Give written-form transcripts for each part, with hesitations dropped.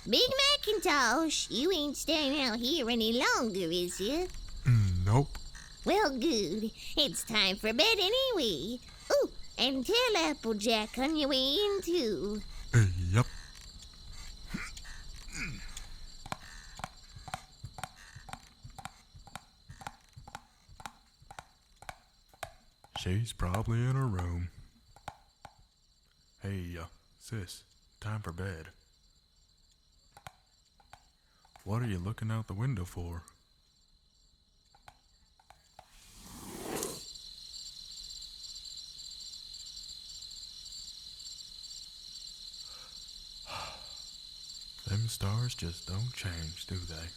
Big Macintosh, you ain't staying out here any longer, is you? Nope. Well, good. It's time for bed anyway. Ooh, and tell Applejack on your way in, too. Yep. She's probably in her room. Hey, sis, time for bed. What are you looking out the window for? Them stars just don't change, do they?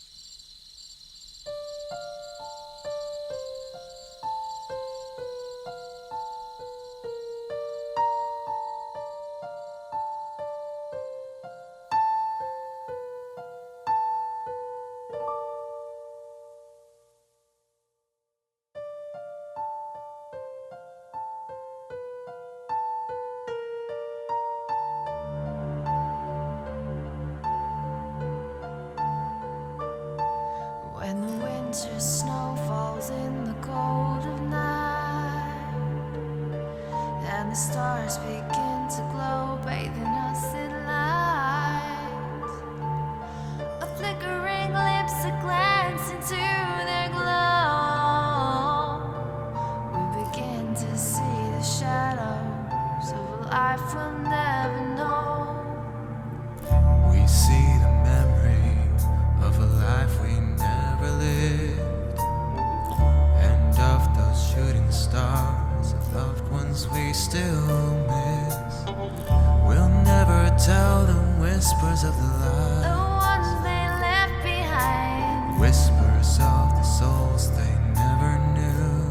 When the winter snow falls in the cold of night, and the stars begin to glow, bathing us in light, a flickering glimpse, a glance into their glow, we begin to see the shadows of a life we'll never know. We see the memory of a life we never lived, and of those shooting stars of loved ones we still miss. We'll never tell the whispers of the The light, ones they left behind, whispers of the souls they never knew.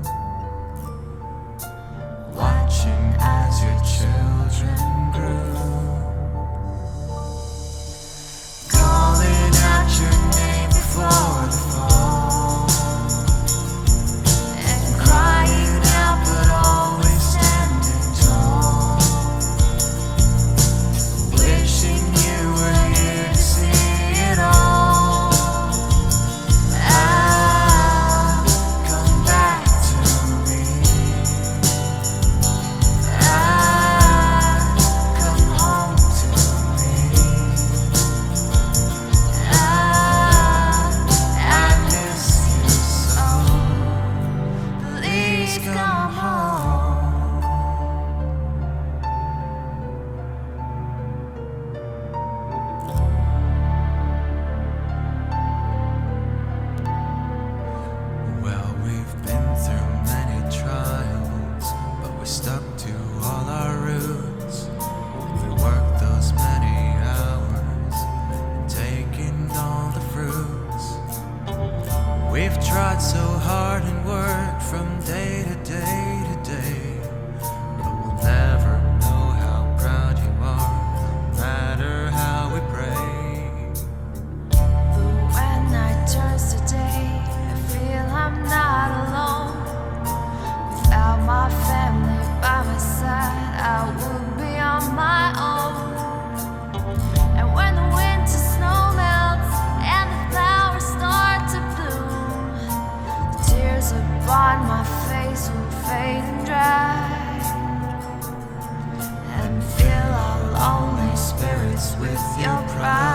Watching as your children grew, calling out your name before the fall, and crying out but always standing tall, wishing you were here to see it all. Ah, come back to me. Ah, come home to me. I miss you so. Please come home. Well, we've been through many trials, but we stuck to all our roots. We worked those many hours, taking all the fruits. We've tried so hard and worked from day to day to day, but we'll never know how proud you are, no matter how we pray. but when night turns to day, I feel I'm not alone. Without my family by my side, I would be on my own. And when the winter snow melts and the flowers start to bloom, the tears upon my face will fade and dry, and fill our lonely spirits with your pride.